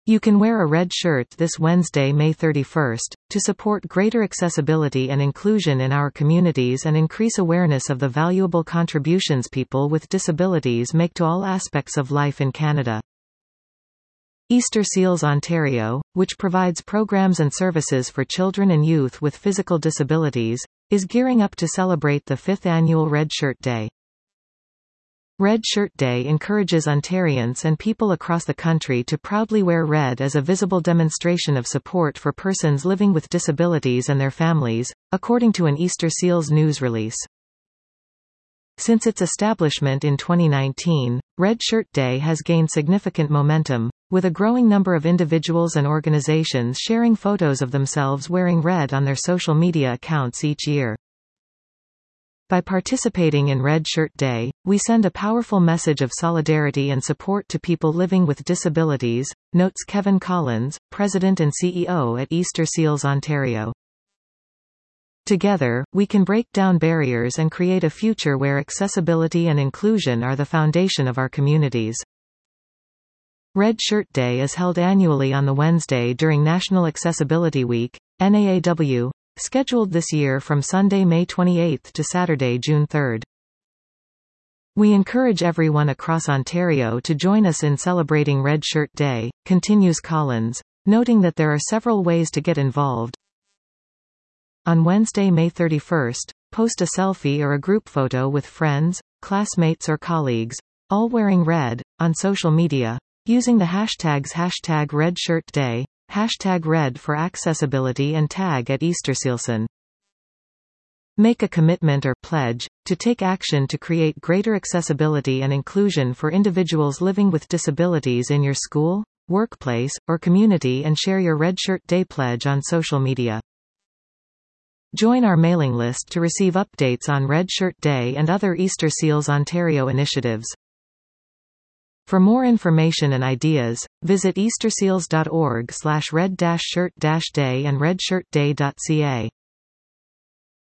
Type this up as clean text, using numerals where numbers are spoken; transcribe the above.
You can wear a red shirt this Wednesday, May 31st, to support greater accessibility and inclusion in our communities and increase awareness of the valuable contributions people with disabilities make to all aspects of life in Canada. Easter Seals Ontario, which provides programs and services for children and youth with physical disabilities, is gearing up to celebrate the 5th annual Red Shirt Day. Red Shirt Day encourages Ontarians and people across the country to proudly wear red as a visible demonstration of support for persons living with disabilities and their families, according to an Easter Seals news release. Since its establishment in 2019, Red Shirt Day has gained significant momentum, with a growing number of individuals and organizations sharing photos of themselves wearing red on their social media accounts each year. By participating in Red Shirt Day, we send a powerful message of solidarity and support to people living with disabilities, notes Kevin Collins, President and CEO at Easter Seals Ontario. Together, we can break down barriers and create a future where accessibility and inclusion are the foundation of our communities. Red Shirt Day is held annually on the Wednesday during National Accessibility Week, NAAW, scheduled this year from Sunday, May 28 to Saturday, June 3. We encourage everyone across Ontario to join us in celebrating Red Shirt Day, continues Collins, noting that there are several ways to get involved. On Wednesday, May 31, post a selfie or a group photo with friends, classmates or colleagues, all wearing red, on social media, using the hashtags #RedShirtDay, #Red for accessibility and tag @EasterSealson. Make a commitment or pledge to take action to create greater accessibility and inclusion for individuals living with disabilities in your school, workplace, or community and share your Red Shirt Day pledge on social media. Join our mailing list to receive updates on Red Shirt Day and other Easter Seals Ontario initiatives. For more information and ideas, visit easterseals.org/red-shirt-day and redshirtday.ca.